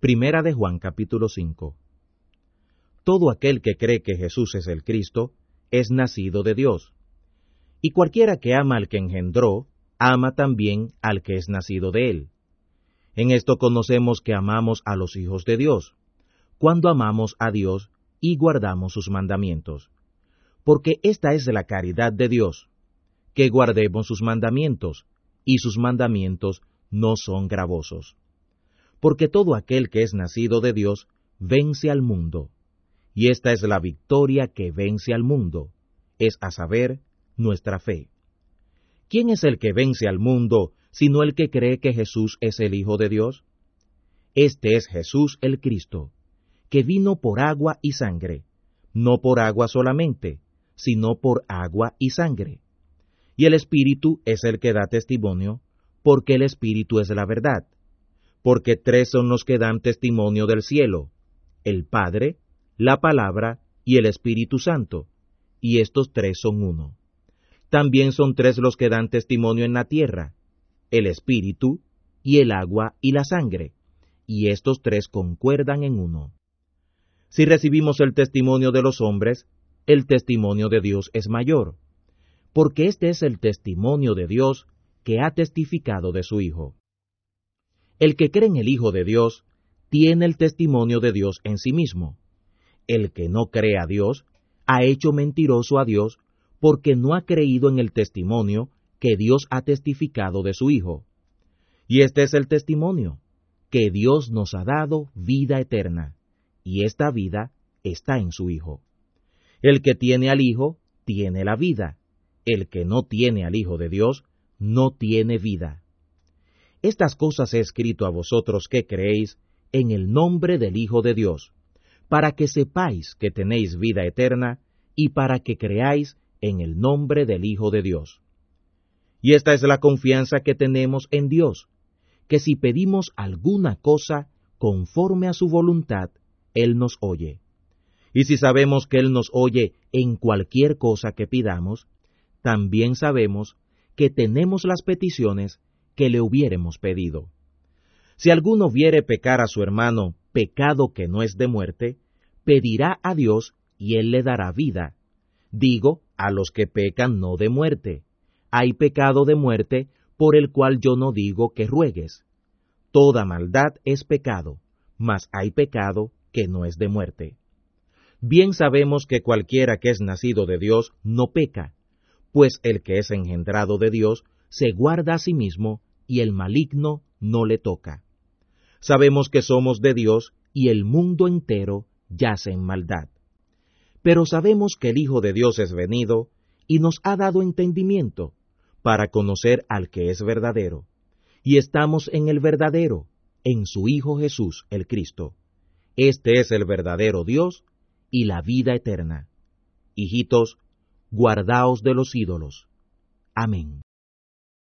Primera de Juan capítulo 5. Todo aquel que cree que Jesús es el Cristo, es nacido de Dios. Y cualquiera que ama al que engendró, ama también al que es nacido de él. En esto conocemos que amamos a los hijos de Dios, cuando amamos a Dios y guardamos sus mandamientos. Porque esta es la caridad de Dios, que guardemos sus mandamientos, y sus mandamientos no son gravosos. Porque todo aquel que es nacido de Dios vence al mundo, y esta es la victoria que vence al mundo, es a saber, nuestra fe. ¿Quién es el que vence al mundo, sino el que cree que Jesús es el Hijo de Dios? Este es Jesús el Cristo, que vino por agua y sangre, no por agua solamente, sino por agua y sangre. Y el Espíritu es el que da testimonio, porque el Espíritu es la verdad. Porque tres son los que dan testimonio del cielo: el Padre, la Palabra y el Espíritu Santo, y estos tres son uno. También son tres los que dan testimonio en la tierra: el Espíritu, y el agua y la sangre, y estos tres concuerdan en uno. Si recibimos el testimonio de los hombres, el testimonio de Dios es mayor, porque este es el testimonio de Dios que ha testificado de su Hijo. El que cree en el Hijo de Dios tiene el testimonio de Dios en sí mismo. El que no cree a Dios ha hecho mentiroso a Dios, porque no ha creído en el testimonio que Dios ha testificado de su Hijo. Y este es el testimonio, que Dios nos ha dado vida eterna, y esta vida está en su Hijo. El que tiene al Hijo tiene la vida. El que no tiene al Hijo de Dios no tiene vida. Estas cosas he escrito a vosotros que creéis en el nombre del Hijo de Dios, para que sepáis que tenéis vida eterna, y para que creáis en el nombre del Hijo de Dios. Y esta es la confianza que tenemos en Dios, que si pedimos alguna cosa conforme a su voluntad, Él nos oye. Y si sabemos que Él nos oye en cualquier cosa que pidamos, también sabemos que tenemos las peticiones que le hubiéremos pedido. Si alguno viere pecar a su hermano pecado que no es de muerte, pedirá a Dios y Él le dará vida. Digo, a los que pecan no de muerte. Hay pecado de muerte por el cual yo no digo que ruegues. Toda maldad es pecado, mas hay pecado que no es de muerte. Bien sabemos que cualquiera que es nacido de Dios no peca, pues el que es engendrado de Dios se guarda a sí mismo, y el maligno no le toca. Sabemos que somos de Dios, y el mundo entero yace en maldad. Pero sabemos que el Hijo de Dios es venido, y nos ha dado entendimiento, para conocer al que es verdadero. Y estamos en el verdadero, en su Hijo Jesús el Cristo. Este es el verdadero Dios y la vida eterna. Hijitos, guardaos de los ídolos. Amén.